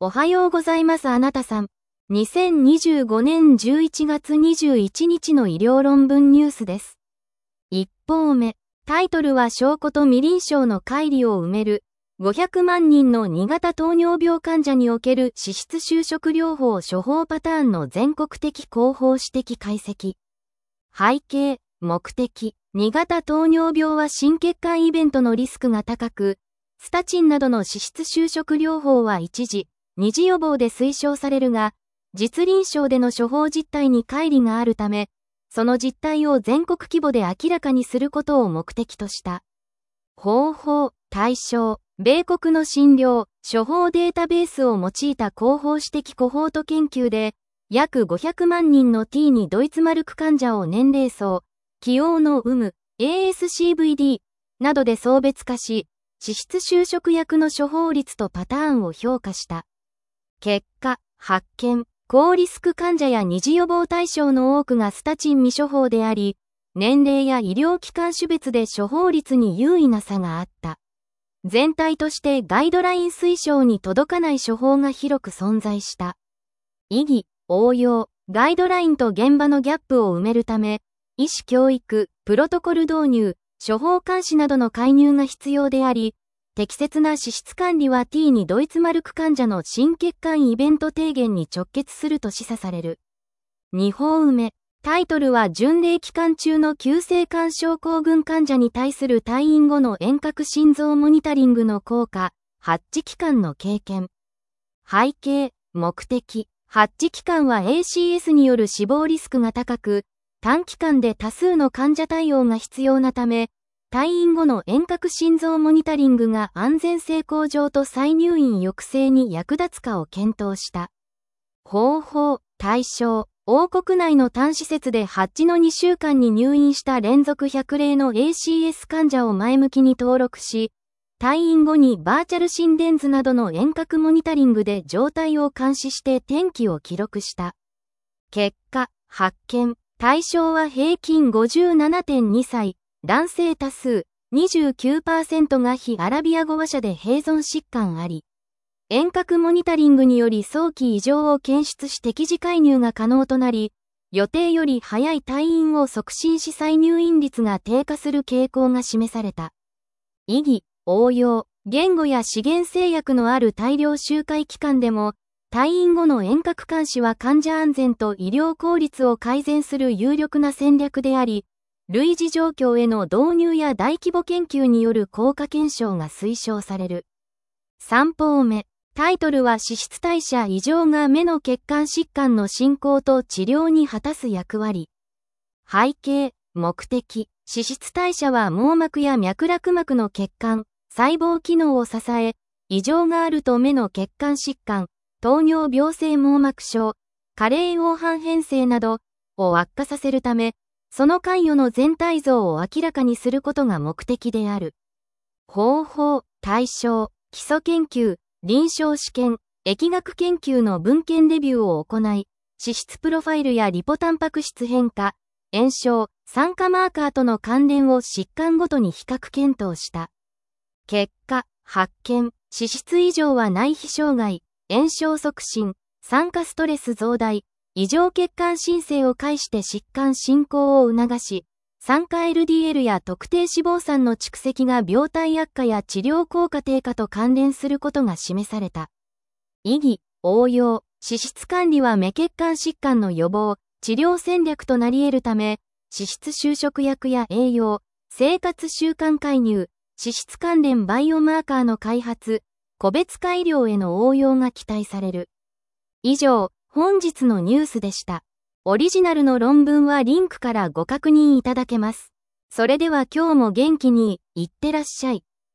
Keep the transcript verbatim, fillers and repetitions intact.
おはようございますあなたさん。にせんにじゅうごねんじゅういちがつにじゅういちにちの医療論文ニュースです。いち報目、タイトルは証拠と未臨床の乖離を埋める、ごひゃくまんにんのに型糖尿病患者における脂質修飾療法処方パターンの全国的広報史的解析。背景、目的、に型糖尿病は心血管イベントのリスクが高く、スタチンなどの脂質修飾療法は一時、二次予防で推奨されるが、実臨床での処方実態に乖離があるため、その実態を全国規模で明らかにすることを目的とした。方法、対象、米国の診療、処方データベースを用いた広報史的コホート研究で、約ごひゃくまんにんの T にドイツマルク患者を年齢層、既往の有無、エーエスシーブイディー などで層別化し、脂質修飾薬の処方率とパターンを評価した。結果、発見、高リスク患者や二次予防対象の多くがスタチン未処方であり、年齢や医療機関種別で処方率に優位な差があった。全体としてガイドライン推奨に届かない処方が広く存在した。意義、応用、ガイドラインと現場のギャップを埋めるため、医師教育、プロトコル導入、処方監視などの介入が必要であり、適切な脂質管理は T にドイツマルク患者の心血管イベント低減に直結すると示唆される。に報目、タイトルは巡礼期間中の急性肝症候群患者に対する退院後の遠隔心臓モニタリングの効果、ハッチ期間の経験。背景、目的、ハッチ期間は エーシーエス による死亡リスクが高く、短期間で多数の患者対応が必要なため、退院後の遠隔心臓モニタリングが安全性向上と再入院抑制に役立つかを検討した。方法、対象、王国内の単施設でハッチのにしゅうかんに入院した連続ひゃくれいの エーシーエス 患者を前向きに登録し、退院後にバーチャル心電図などの遠隔モニタリングで状態を監視して転機を記録した。結果、発見、対象は平均 ごじゅうななてんにさい。男性多数、にじゅうきゅうパーセント が非アラビア語話者で併存疾患あり、遠隔モニタリングにより早期異常を検出し適時介入が可能となり、予定より早い退院を促進し再入院率が低下する傾向が示された。意義、応用、言語や資源制約のある大量周回期間でも、退院後の遠隔監視は患者安全と医療効率を改善する有力な戦略であり、類似状況への導入や大規模研究による効果検証が推奨される。さん報目、タイトルは脂質代謝異常が目の血管疾患の進行と治療に果たす役割。背景、目的、脂質代謝は網膜や脈絡膜の血管、細胞機能を支え、異常があると目の血管疾患、糖尿病性網膜症、加齢黄斑変性などを悪化させるため、その関与の全体像を明らかにすることが目的である。方法、対象、基礎研究、臨床試験、疫学研究の文献レビューを行い、脂質プロファイルやリポタンパク質変化、炎症、酸化マーカーとの関連を疾患ごとに比較検討した。結果、発見、脂質異常は内皮障害、炎症促進、酸化ストレス増大、異常血管新生を介して疾患進行を促し、酸化 エルディーエル や特定脂肪酸の蓄積が病態悪化や治療効果低下と関連することが示された。意義、応用、脂質管理は目血管疾患の予防、治療戦略となり得るため、脂質修飾薬や栄養、生活習慣介入、脂質関連バイオマーカーの開発、個別化医療への応用が期待される。以上、本日のニュースでした。オリジナルの論文はリンクからご確認いただけます。それでは今日も元気にいってらっしゃい。